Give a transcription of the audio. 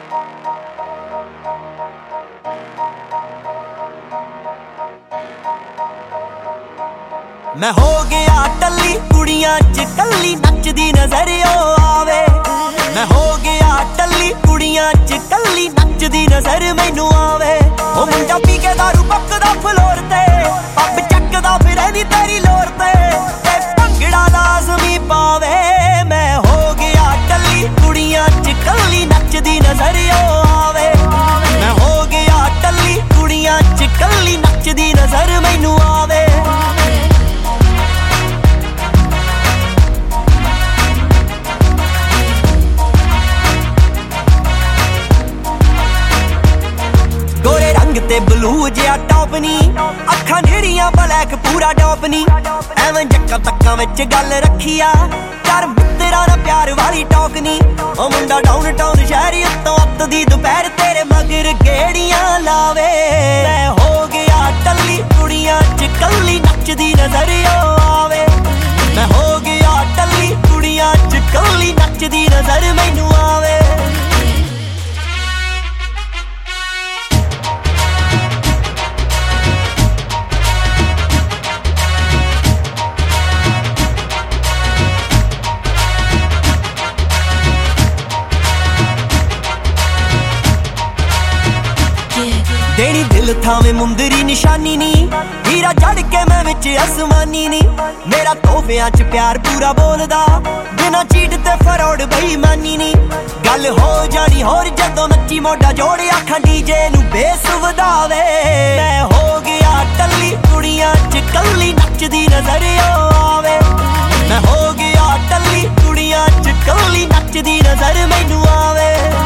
मैं हो गया टल्ली कुड़ियां च कल्ली नचदी नजर आवे। मैं हो गया टल्ली कुड़ियां च कल्ली नचदी नजर मैनू आवे। ओ मुंडा पी के दारू पकदा फ्लोर ते पब चकदा फिर नी तेरी लोर ते भंगड़ा लाजमी पावे। मैं हो गया टल्ली कुड़ियां च कल्ली नचदी नजर आवे। मैं हो गया टल्ली कुड़ियां च कल्ली नचदी नजर मैनू आवे। गोरे रंग ते ब्लू जिहा टॉप नी अखां नेड़ियां ब्लैक पूरा टॉप नी एवें जक्का तक्कां विच गल रखिया कर मित्तरा ना प्यार वाली टॉक नी। ओ मुंडा डाउन टाउन शहरी उत्तों अत्त दी दोपहर तेरे मगर गेड़ियां लावे। मैं हो गया टल्ली कुड़ियां च कल्ली नचदी नजर आवे। मैं हो गया टल्ली कुड़ियां च कल्ली नचदी नजर मैनू आवे। देनी दिल थावे मुंदरी निशानी नी हीरा जड़ के मैं विच आसमानी नी। मेरा तोहफियां च प्यार पूरा बोलदा बिना चीट ते फरौड़ बेईमानी नी। गल हो जानी होर जदों नच्ची मोढा जोड़ आखां डीजे नू बेस वधावे। मैं हो गया टल्ली कुड़ियां च कल्ली नचदी नजर आवे। मैं हो गया टल्ली कुड़ियां च कल्ली नचदी नजर मैनू आवे।